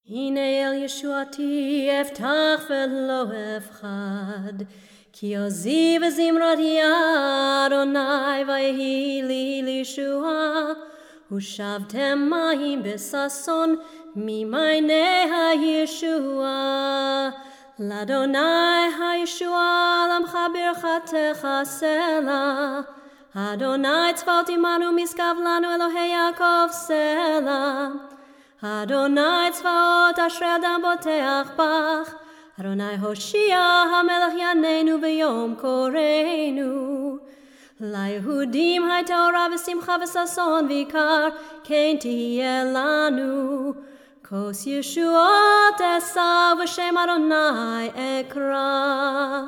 הנה אל ישועתי אפתח ולא אפחד, כי עוזי וזמרתי אדוני ויהי לי לישועה. ושבתם מים בששון ממעייני הישועה. לאדוני הישועה לעמך ברכתך סלה. אדוני צבאות עמנו משגב לנו אלוהי יעקב סלה. אדוני צבאות אשרי אדם בוטח בך. אדוני הושיע המלך יעננו ביום קורנו. ליהודים הייתה אורה ושמחה וששון ויקר, כן תהיה לנו. כוס ישועות אשא ושם אדוני אקרא.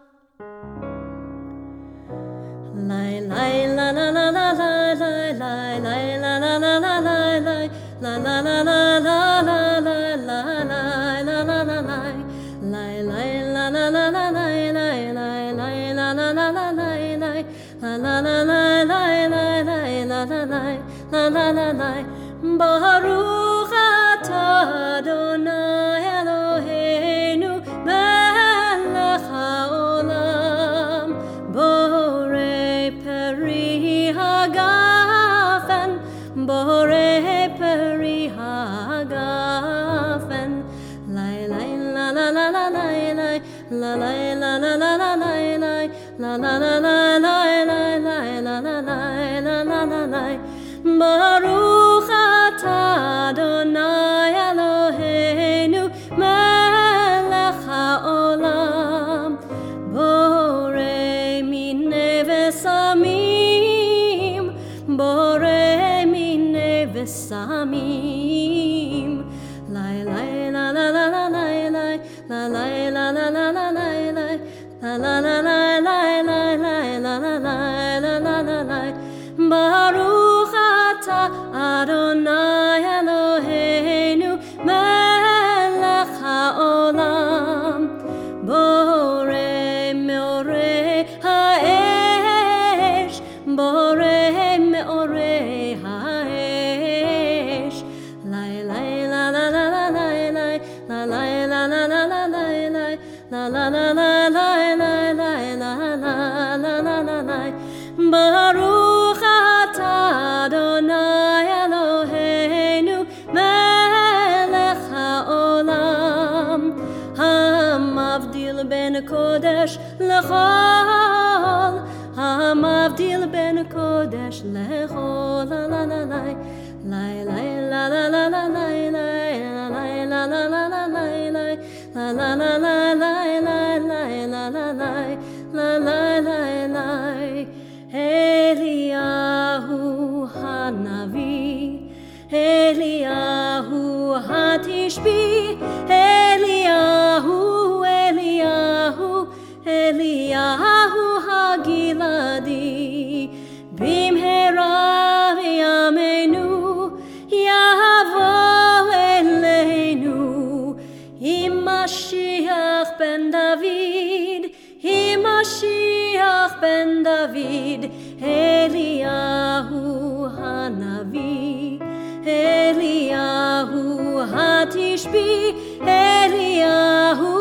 לי לי la la la la la li li la la la la la li la la la la la la la la la la la la li li la la la la la li li la la la la la li li la la la la li li la la la la la li Baruch atah Adonai Eloheinu melech haolam borei peri hagafen borei peri hagafen lai lai la la la la lai lai la lai la la la la lai lai la la la la lai lai lai la la lai la la la lai Baruch atah Adonai Eloheinu melech haolam borei minei v'samim borei minei v'samim lai lai la la la la lai lai la lai la la la la lai lai la la la la lai lai lai la la la la la la lai Baruch atah Adonai Eloheinu melech haolam borei meorei haesh borei meorei haesh lai lai la la la la lai lai la lai la la la la lai lai la la la la lai lai lai la la la la la lai Baruch atah Adonai Eloheinu melech haolam hamavdil ben kodesh lechol hamavdil ben kodesh lechol la la la la lai lai la la la la lai lai la la la la lai lai la la la la lai lai lai la la lai la la la lai Eliyahu hanavi Eliyahu hatishbi Eliyahu Eliyahu Eliyahu hagiladi bimhera v'yameinu yavo eleinu im Mashiach ben David im Mashiach ben David Eliyahu hanavi Eliyahu hatishbi Eliyahu